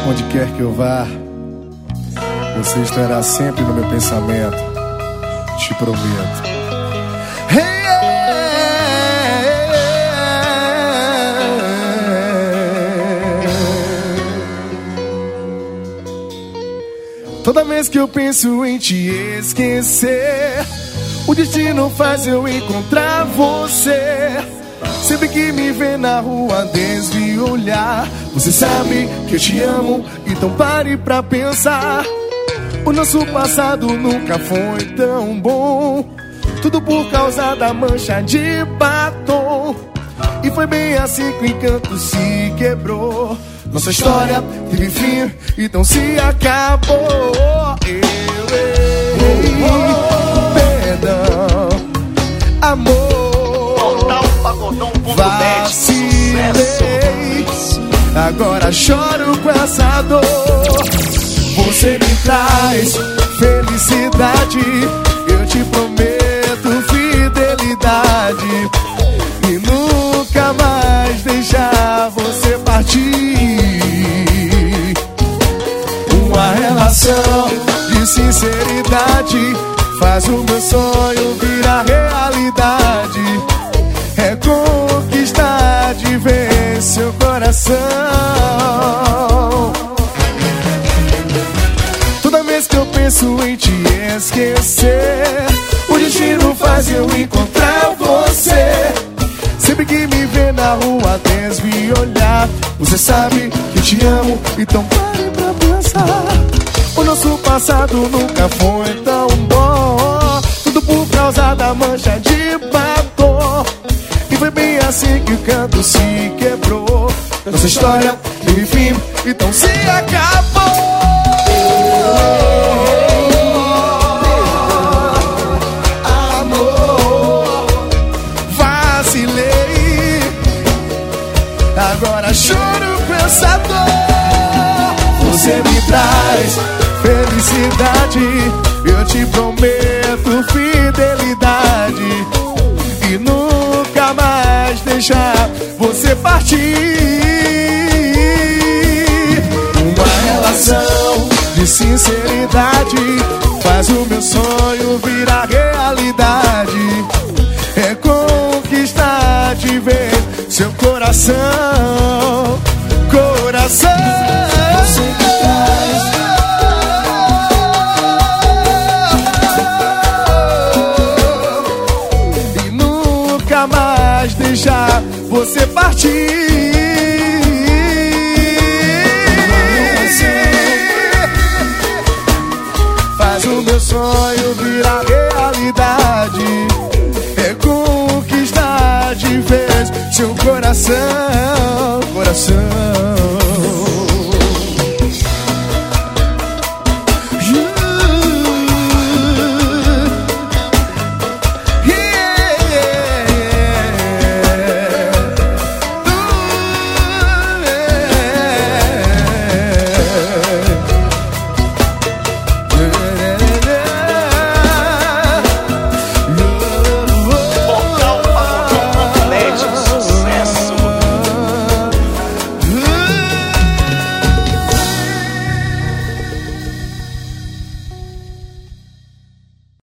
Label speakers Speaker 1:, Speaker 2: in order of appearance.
Speaker 1: Onde quer que eu vá, você estará sempre no meu pensamento, te prometo. Toda vez que eu penso em te esquecer, o destino faz eu encontrar você. Sempre que me vê na rua, desvio o olhar. Você sabe que eu te amo, então pare pra pensar. O nosso passado nunca foi tão bom, tudo por causa da mancha de batom. E foi bem assim que o encanto se quebrou. Nossa história teve fim, então se acabou. Eu errei, perdão, amor, vacilei, agora choro com essa dor. Você me traz felicidade, eu te prometo fidelidade, e nunca mais deixar você partir. Uma relação de sinceridade faz o meu sonho virar realidade. É conquistar de vez seu coração. Toda vez que eu penso em te esquecer, o destino faz eu encontrar você. Sempre que me vê na rua, desvio olhar. Você sabe que te amo, então pare pra pensar. O nosso passado nunca foi tão bom, tudo por causa da mancha de batom. E foi bem assim que o canto se quebrou. Nossa história teve fim, então se acabou. Agora choro com essa dor. Você me traz felicidade, eu te prometo fidelidade, e nunca mais deixar você partir. Uma relação de sinceridade faz o meu sonho virar realidade. É conquistar de ver seu coração, coração. Você me traz e nunca mais deixar você partir. Faz o meu sonho virar realidade. É conquistar de vez seu coração, coração.